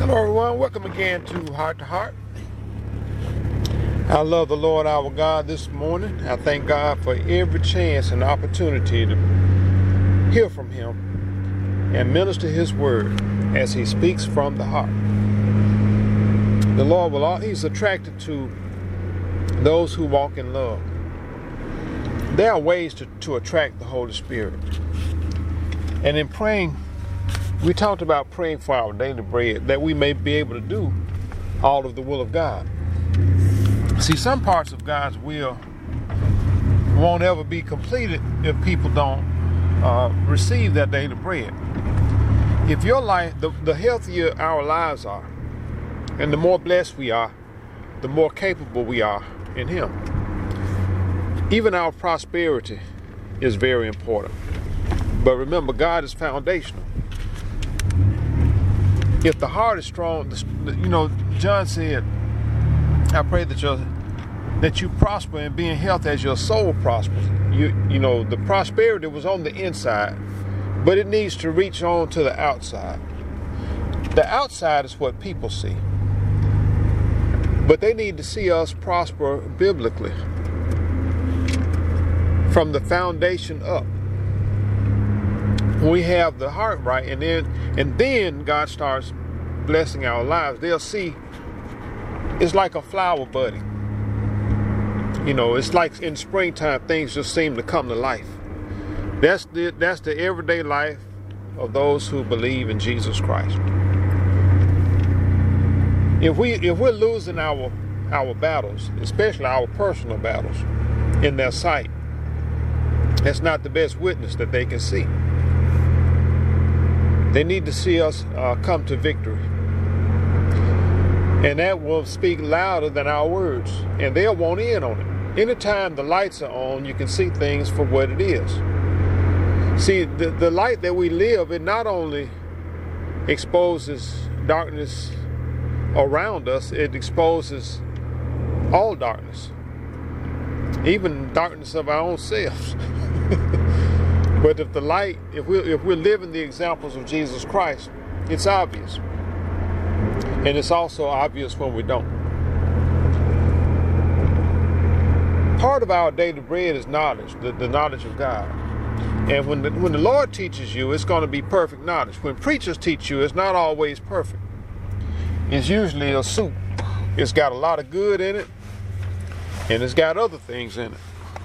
Hello everyone, welcome again to Heart to Heart. I love the Lord our God this morning. I thank God for every chance and opportunity to hear from Him and minister His word as He speaks from the heart. The Lord He's attracted to those who walk in love. There are ways to attract the Holy Spirit. And in praying, we talked about praying for our daily bread, that we may be able to do all of the will of God. See, some parts of God's will won't ever be completed if people don't receive that daily bread. If your life, the healthier our lives are, and the more blessed we are, the more capable we are in Him. Even our prosperity is very important. But remember, God is foundational. If the heart is strong, John said, I pray that you prosper and be in health as your soul prospers. The prosperity was on the inside, but it needs to reach on to the outside. The outside is what people see, but they need to see us prosper biblically from the foundation up. We have the heart right, and then God starts blessing our lives. They'll see it's like a flower budding. It's like in springtime, things just seem to come to life. That's the everyday life of those who believe in Jesus Christ. If we're losing our battles, especially our personal battles, in their sight, that's not the best witness that they can see. They need to see us come to victory. And that will speak louder than our words. And they'll want in on it. Anytime the lights are on, you can see things for what it is. See, the light that we live, it not only exposes darkness around us, it exposes all darkness. Even darkness of our own selves. But if we're living the examples of Jesus Christ, it's obvious. And it's also obvious when we don't. Part of our daily bread is knowledge, the knowledge of God. And when the Lord teaches you, it's going to be perfect knowledge. When preachers teach you, it's not always perfect. It's usually a soup. It's got a lot of good in it, and it's got other things in it.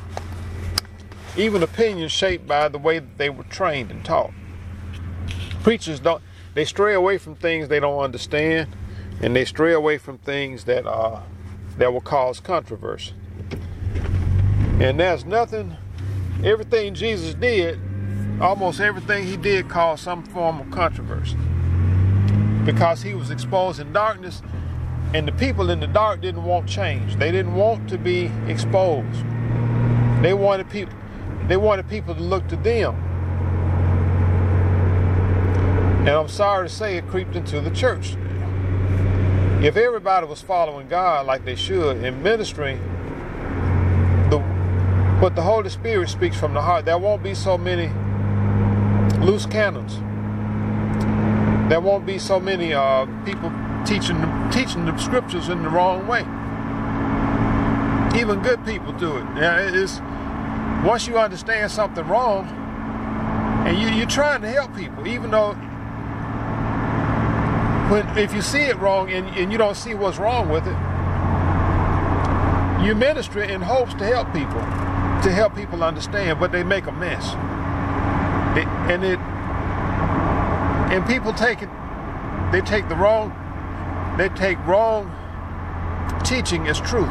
Even opinions shaped by the way that they were trained and taught. Preachers they stray away from things they don't understand, and they stray away from things that will cause controversy. And there's everything Jesus did, almost everything He did caused some form of controversy. Because He was exposing darkness, and the people in the dark didn't want change. They didn't want to be exposed. They wanted people to look to them. And I'm sorry to say it creeped into the church. If everybody was following God like they should and ministering what the Holy Spirit speaks from the heart, there won't be so many loose cannons. There won't be so many people teaching the scriptures in the wrong way. Even good people do it. Once you understand something wrong, and you're trying to help people, even though if you see it wrong and you don't see what's wrong with it, you minister in hopes to help people understand, but they make a mess. And people take wrong teaching as truth.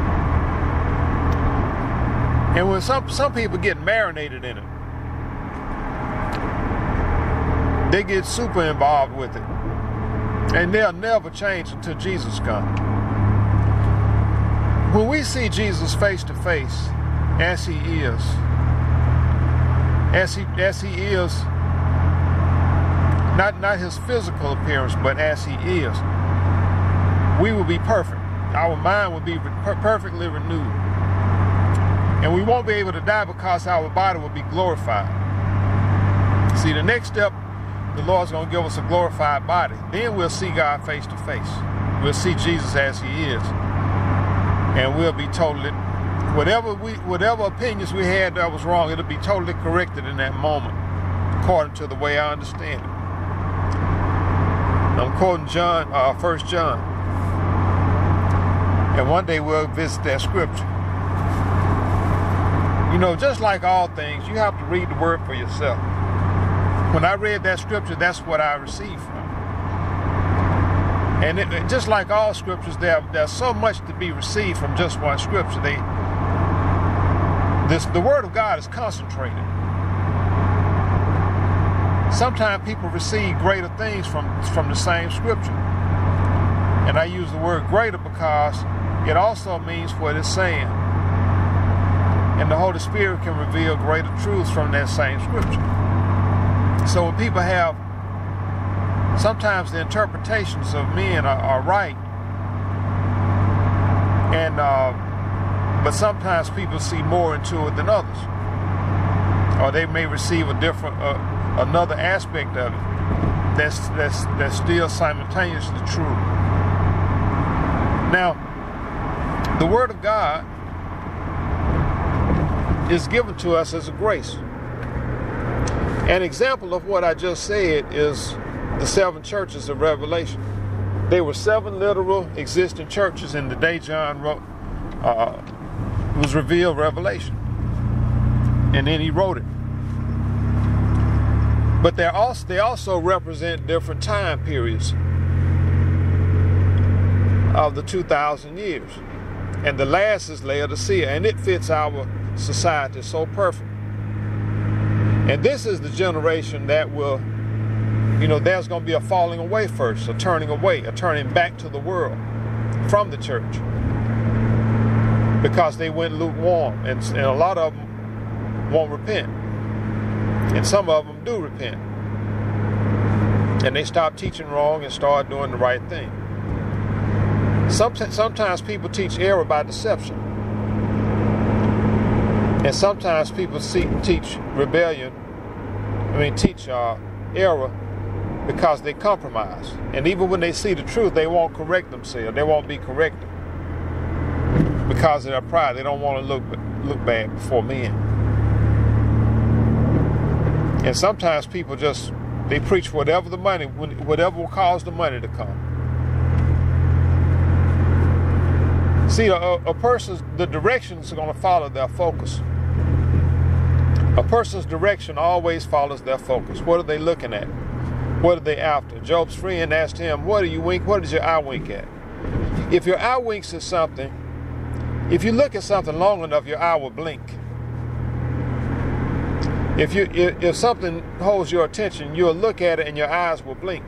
And when some people get marinated in it, they get super involved with it. And they'll never change until Jesus comes. When we see Jesus face to face, as He is, not His physical appearance, but as He is, we will be perfect. Our mind will be perfectly renewed. And we won't be able to die because our body will be glorified. See, the next step the Lord's going to give us a glorified body. Then we'll see God face to face. We'll see Jesus as he is. And we'll be totally, whatever opinions we had that was wrong, it'll be totally corrected in that moment, according to the way I understand it. I'm quoting John, 1 John. And one day we'll visit that scripture. You know, just like all things, you have to read the word for yourself. When I read that scripture, that's what I received from it. And just like all scriptures, there's so much to be received from just one scripture. The word of God is concentrated. Sometimes people receive greater things from the same scripture. And I use the word greater because it also means what it's saying. And the Holy Spirit can reveal greater truths from that same scripture. So when people have, sometimes the interpretations of men are right, and but sometimes people see more into it than others, or they may receive a different, another aspect of it that's still simultaneously true. Now, the Word of God is given to us as a grace. An example of what I just said is the 7 churches of Revelation. There were 7 literal existing churches in the day John wrote, was revealed Revelation. And then he wrote it. But they also represent different time periods of the 2,000 years. And the last is Laodicea, and it fits our society so perfect. And this is the generation that will, there's going to be a falling away first, a turning away, a turning back to the world from the church, because they went lukewarm, and a lot of them won't repent, and some of them do repent, and they stop teaching wrong and start doing the right thing. Sometimes people teach error by deception, and sometimes people teach error because they compromise. And even when they see the truth, they won't correct themselves. They won't be corrected because of their pride. They don't want to look bad before men. And sometimes people they preach whatever will cause the money to come. See, the directions are going to follow their focus. A person's direction always follows their focus. What are they looking at? What are they after? Job's friend asked him, what does your eye wink at? If your eye winks at something, if you look at something long enough, your eye will blink. If something holds your attention, you'll look at it and your eyes will blink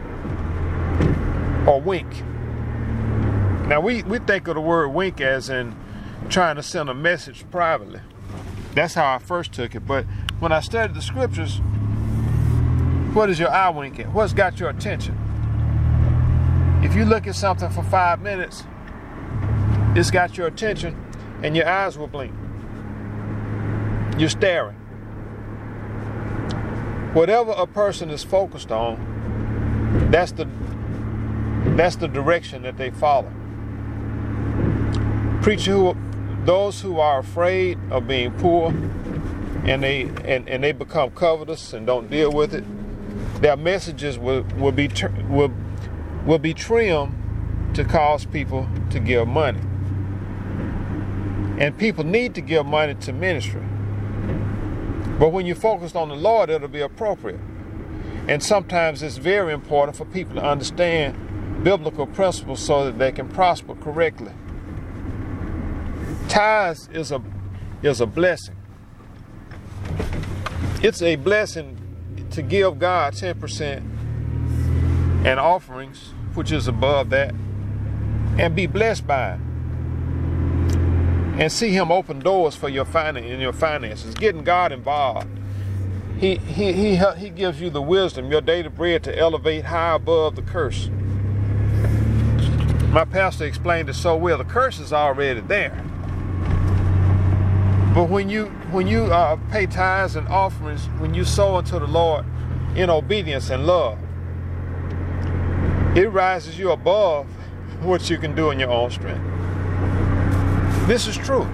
or wink. Now we think of the word wink as in trying to send a message privately. That's how I first took it. But when I studied the scriptures, what is your eye wink at? What's got your attention? If you look at something for 5 minutes, it's got your attention and your eyes will blink. You're staring. Whatever a person is focused on, that's the direction that they follow. Those who are afraid of being poor and they become covetous and don't deal with it, their messages will be trimmed to cause people to give money. And people need to give money to ministry. But when you're focused on the Lord, it'll be appropriate. And sometimes it's very important for people to understand biblical principles so that they can prosper correctly. Tithes is a blessing. It's a blessing to give God 10% and offerings, which is above that, and be blessed by it. And see Him open doors for your finances, getting God involved. He gives you the wisdom, your daily bread, to elevate high above the curse. My pastor explained it so well. The curse is already there. But when you pay tithes and offerings, when you sow unto the Lord, in obedience and love. It rises you above what you can do in your own strength. This is true.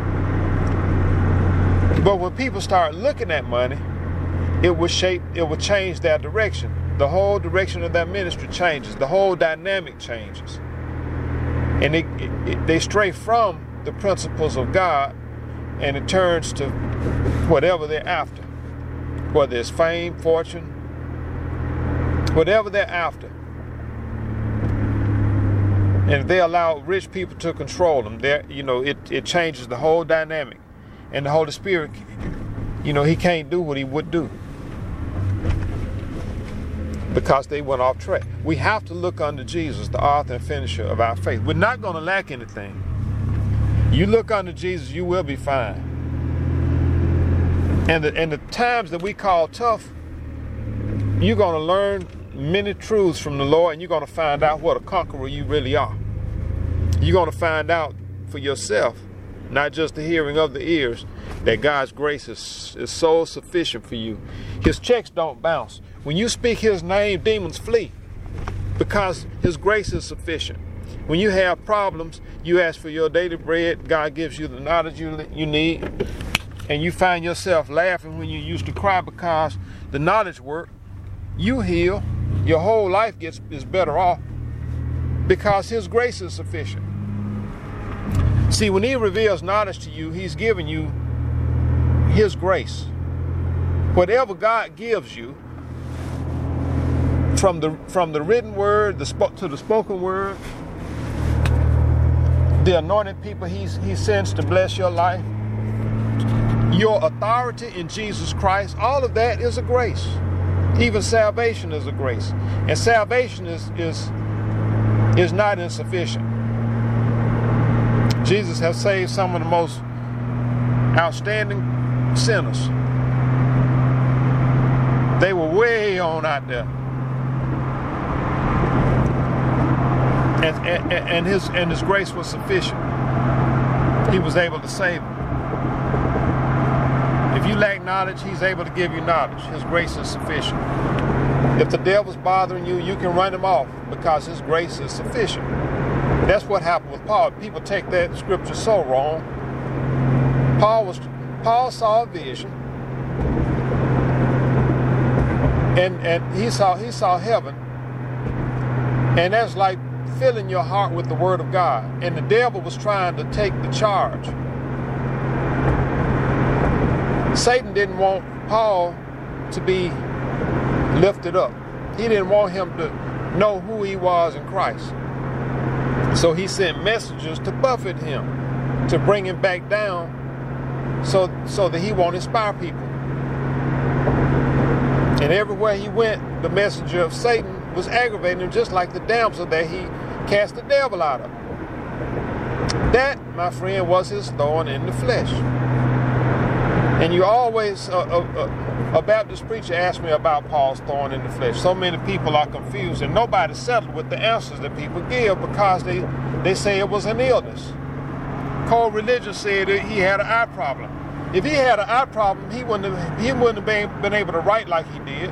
But when people start looking at money, it will change their direction. The whole direction of that ministry changes. The whole dynamic changes. And they stray from the principles of God, and it turns to whatever they're after. Whether it's fame, fortune, whatever they're after. And if they allow rich people to control them, it changes the whole dynamic. And the Holy Spirit, he can't do what he would do, because they went off track. We have to look unto Jesus, the author and finisher of our faith. We're not going to lack anything. You look unto Jesus, you will be fine. And the times that we call tough, you're going to learn many truths from the Lord, and you're going to find out what a conqueror you really are. You're going to find out for yourself, not just the hearing of the ears, that God's grace is so sufficient for you. His checks don't bounce. When you speak his name, demons flee, because his grace is sufficient. When you have problems, you ask for your daily bread. God gives you the knowledge you need. And you find yourself laughing when you used to cry because the knowledge worked. You heal. Your whole life is better off because his grace is sufficient. See, when he reveals knowledge to you, he's giving you his grace. Whatever God gives you, from the written word to the spoken word, the anointed people he sends to bless your life, your authority in Jesus Christ, all of that is a grace. Even salvation is a grace. And salvation is not insufficient. Jesus has saved some of the most outstanding sinners. They were way on out there. And his grace was sufficient. He was able to save them. If you lack knowledge, he's able to give you knowledge. His grace is sufficient. If the devil's bothering you, you can run him off because his grace is sufficient. That's what happened with Paul. People take that scripture so wrong. Paul saw a vision, and he saw heaven, and that's like filling your heart with the word of God. And the devil was trying to take the charge. Satan didn't want Paul to be lifted up. He didn't want him to know who he was in Christ. So he sent messengers to buffet him, to bring him back down, so that he won't inspire people. And everywhere he went, the messenger of Satan was aggravating him, just like the damsel that he cast the devil out of. That, my friend, was his thorn in the flesh. And you always, a Baptist preacher asked me about Paul's thorn in the flesh. So many people are confused, and nobody settled with the answers that people give because they say it was an illness. Cold religion said that he had an eye problem. If he had an eye problem, he wouldn't have been able to write like he did.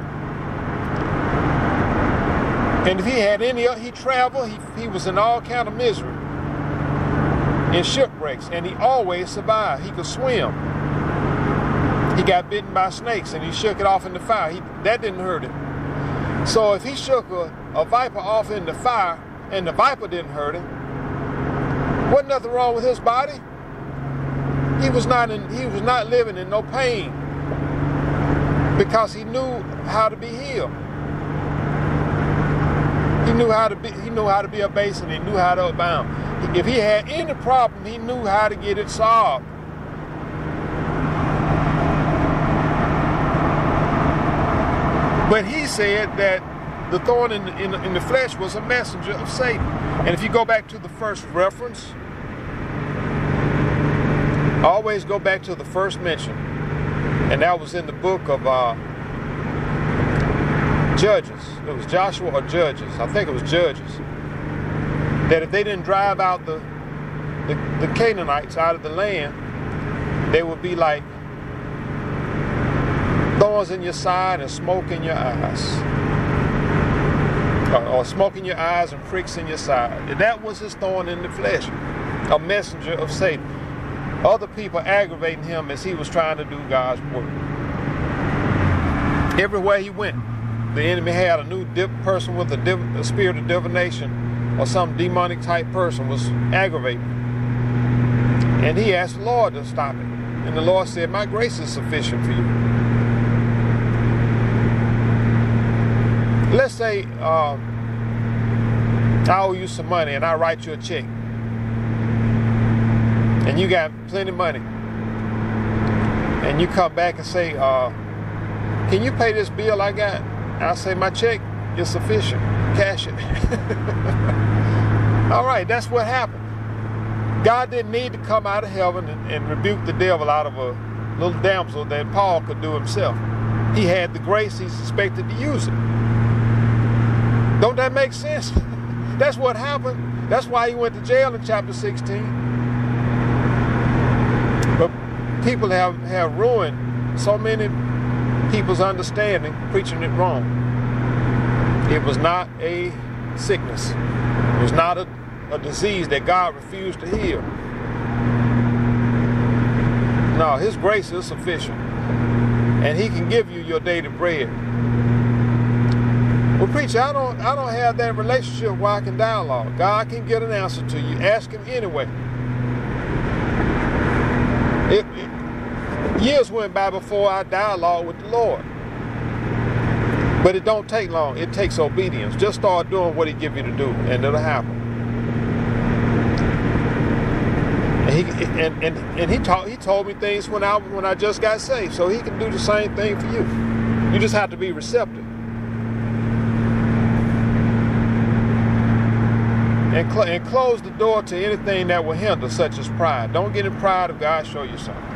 And if he had he traveled, he was in all kind of misery, in shipwrecks, and he always survived. He could swim. He got bitten by snakes, and he shook it off in the fire. That didn't hurt him. So if he shook a viper off in the fire, and the viper didn't hurt him, wasn't nothing wrong with his body. He was not living in no pain because he knew how to be healed. He knew how to be abased, and he knew how to abound. If he had any problem, he knew how to get it solved. But he said that the thorn in the flesh was a messenger of Satan. And if you go back to the first reference, always go back to the first mention. And that was in the book of Judges. It was Joshua or Judges. I think it was Judges. That if they didn't drive out the Canaanites out of the land, they would be like thorns in your side and smoke in your eyes. Or smoke in your eyes and pricks in your side. That was his thorn in the flesh. A messenger of Satan. Other people aggravating him as he was trying to do God's work. Everywhere he went, the enemy had a new person with a spirit of divination or some demonic type person was aggravating him. And he asked the Lord to stop it. And the Lord said, my grace is sufficient for you. Let's say I owe you some money and I write you a check. And you got plenty of money. And you come back and say, can you pay this bill I got? I say, my check is sufficient. Cash it. All right, that's what happened. God didn't need to come out of heaven and rebuke the devil out of a little damsel that Paul could do himself. He had the grace, he's expected to use it. Don't that make sense? That's what happened. That's why he went to jail in chapter 16. But people have ruined so many people's understanding, preaching it wrong. It was not a sickness. It was not a disease that God refused to heal. No, his grace is sufficient. And he can give you your daily bread. Well, preacher, I don't have that relationship where I can dialogue. God can get an answer to you. Ask him anyway. Years went by before I dialogue with the Lord. But it don't take long. It takes obedience. Just start doing what he give you to do, and it'll happen. And he told me things when I just got saved, so he can do the same thing for you. You just have to be receptive. And close the door to anything that will hinder, such as pride. Don't get in pride if God show you something.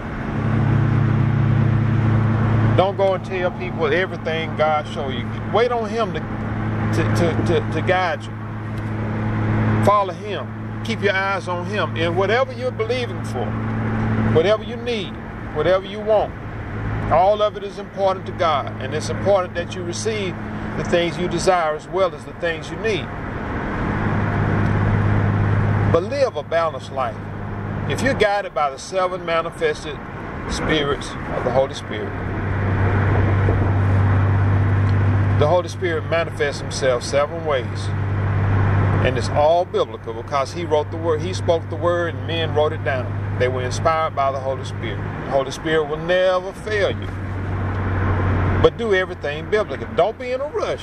Don't go and tell people everything God show you. Wait on him to guide you. Follow him. Keep your eyes on him. And whatever you're believing for, whatever you need, whatever you want, all of it is important to God. And it's important that you receive the things you desire as well as the things you need. But live a balanced life. If you're guided by the 7 manifested spirits of the Holy Spirit, the Holy Spirit manifests himself 7 ways. And it's all biblical because he wrote the word. He spoke the word and men wrote it down. They were inspired by the Holy Spirit. The Holy Spirit will never fail you. But do everything biblical. Don't be in a rush.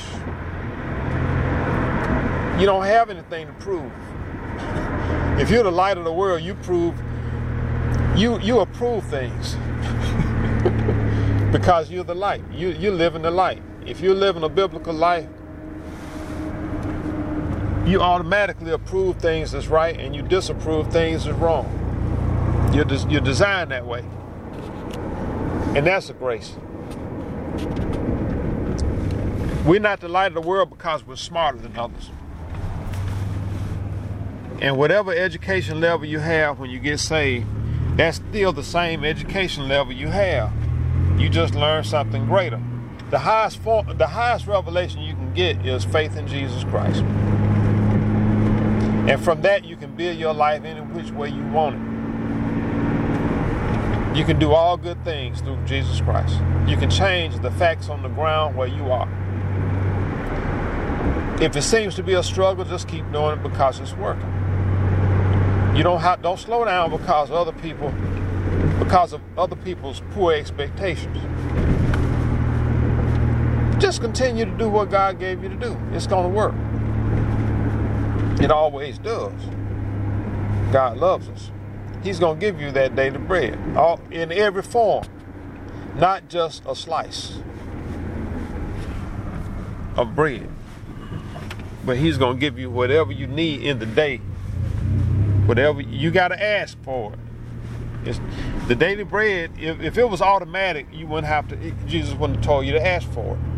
You don't have anything to prove. If you're the light of the world, you approve things. Because you're the light. You're living the light. If you're living a biblical life, you automatically approve things that's right and you disapprove things that's wrong. You're designed that way. And that's a grace. We're not the light of the world because we're smarter than others. And whatever education level you have when you get saved, that's still the same education level you have. You just learn something greater. The highest revelation you can get is faith in Jesus Christ. And from that, you can build your life any which way you want it. You can do all good things through Jesus Christ. You can change the facts on the ground where you are. If it seems to be a struggle, just keep doing it because it's working. You don't slow down because of other people's poor expectations. Just continue to do what God gave you to do. It's going to work. It always does. God loves us. He's going to give you that daily bread in every form, not just a slice of bread. But he's going to give you whatever you need in the day. Whatever you got to ask for it. It's the daily bread. If it was automatic, you wouldn't have to. Jesus wouldn't have told you to ask for it.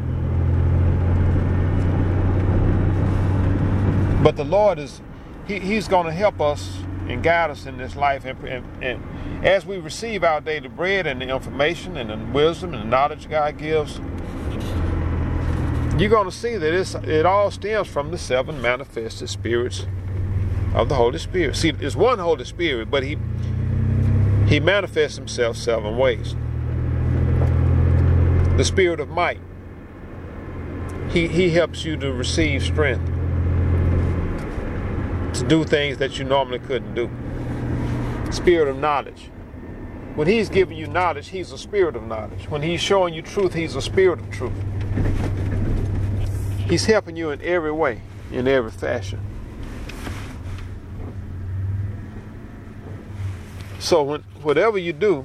But the Lord he's going to help us and guide us in this life. And as we receive our daily bread and the information and the wisdom and the knowledge God gives, you're going to see that it all stems from the 7 manifested spirits of the Holy Spirit. See, it's one Holy Spirit, but He manifests Himself 7 ways. The Spirit of might. He helps you to receive strength to do things that you normally couldn't do. Spirit of knowledge. When He's giving you knowledge, He's a spirit of knowledge. When He's showing you truth, He's a spirit of truth. He's helping you in every way, in every fashion. So whatever you do,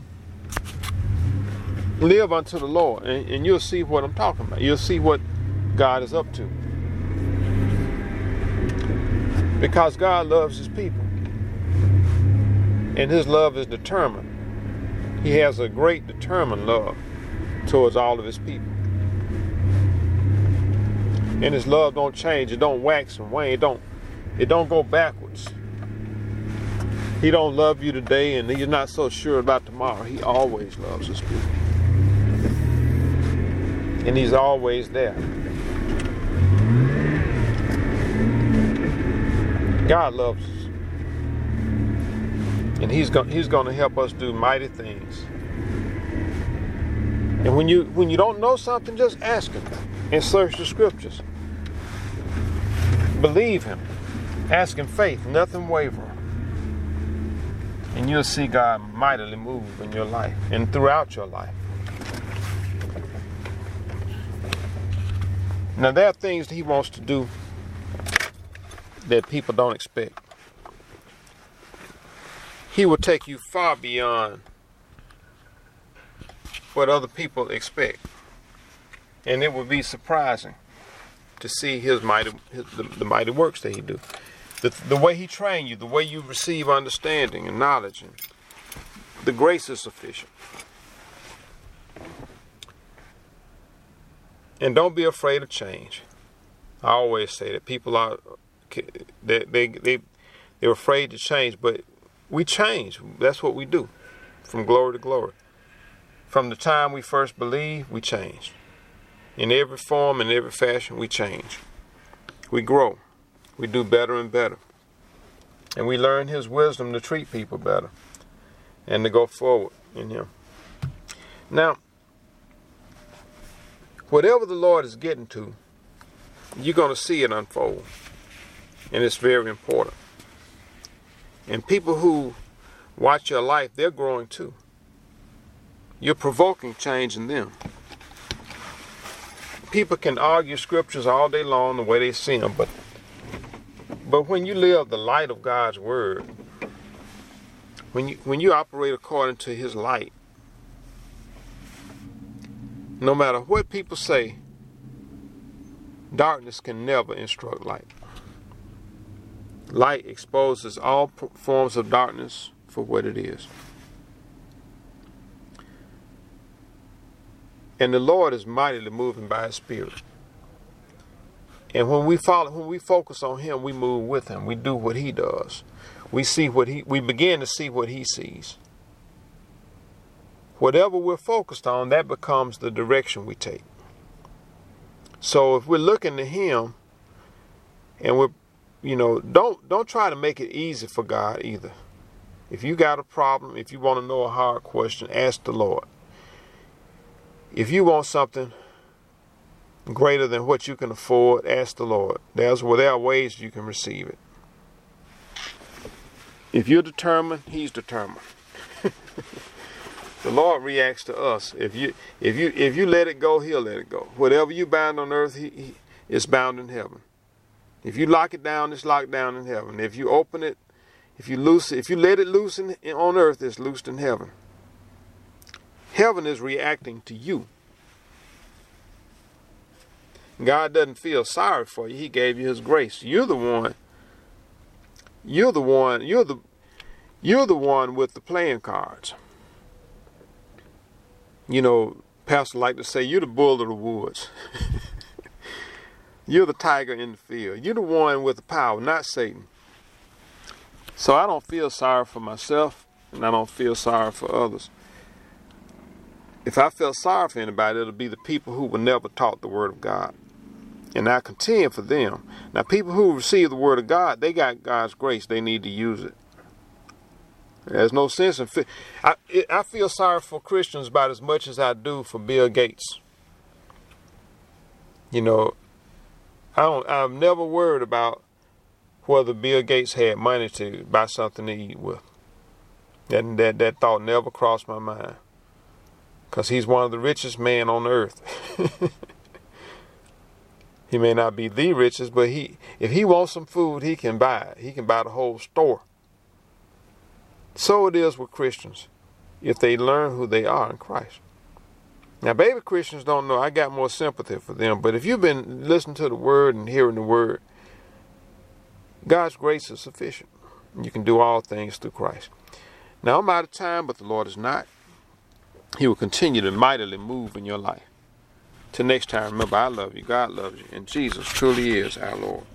live unto the Lord, and you'll see what I'm talking about. You'll see what God is up to. Because God loves His people. And His love is determined. He has a great determined love towards all of His people. And His love don't change. It don't wax and wane. It don't go backwards. He don't love you today, and He's not so sure about tomorrow. He always loves His people. And He's always there. God loves us. And He's going to help us do mighty things. And when you don't know something, just ask Him and search the scriptures. Believe Him. Ask in faith, nothing waver. And you'll see God mightily move in your life and throughout your life. Now, there are things that He wants to do that people don't expect. He will take you far beyond what other people expect. And it will be surprising to see the mighty works that He do. The way He train you, the way you receive understanding and knowledge, and the grace is sufficient. And don't be afraid of change. I always say that people are they're afraid to change, but we change. That's what we do, from glory to glory. From the time we first believe, we change. In every form, in every fashion, we change. We grow. We do better and better. And we learn His wisdom to treat people better and to go forward in Him. Now, whatever the Lord is getting to, you're going to see it unfold. And it's very important. And people who watch your life, they're growing too. You're provoking change in them. People can argue scriptures all day long the way they see them, but when you live the light of God's word, when you operate according to His light, no matter what people say, darkness can never instruct light. Light exposes all forms of darkness for what it is. And the Lord is mightily moving by His Spirit. And when we focus on Him, we move with Him. We do what He does. We begin to see what He sees. Whatever we're focused on, that becomes the direction we take. So if we're looking to Him, and don't try to make it easy for God either. If you got a problem, if you want to know a hard question, ask the Lord. If you want something greater than what you can afford, ask the Lord. There are ways you can receive it. If you're determined, He's determined. The Lord reacts to us. If you let it go, He'll let it go. Whatever you bind on earth, He is bound in heaven. If you lock it down, it's locked down in heaven. If you open it, if you let it loose on earth, it's loosed in heaven. Heaven is reacting to you. God doesn't feel sorry for you. He gave you His grace. You're the one with the playing cards. Pastor like to say, you're the bull of the woods. You're the tiger in the field. You're the one with the power, not Satan. So I don't feel sorry for myself, and I don't feel sorry for others. If I felt sorry for anybody, it'll be the people who were never taught the Word of God. And I contend for them. Now, people who receive the Word of God, they got God's grace. They need to use it. There's no sense in... I feel sorry for Christians about as much as I do for Bill Gates. You know, I've never worried about whether Bill Gates had money to buy something to eat with. That thought never crossed my mind. Because he's one of the richest men on earth. He may not be the richest, but if he wants some food, he can buy it. He can buy the whole store. So it is with Christians, if they learn who they are in Christ. Now, baby Christians don't know. I got more sympathy for them. But if you've been listening to the Word and hearing the Word, God's grace is sufficient. You can do all things through Christ. Now, I'm out of time, but the Lord is not. He will continue to mightily move in your life. Till next time, remember, I love you, God loves you, and Jesus truly is our Lord.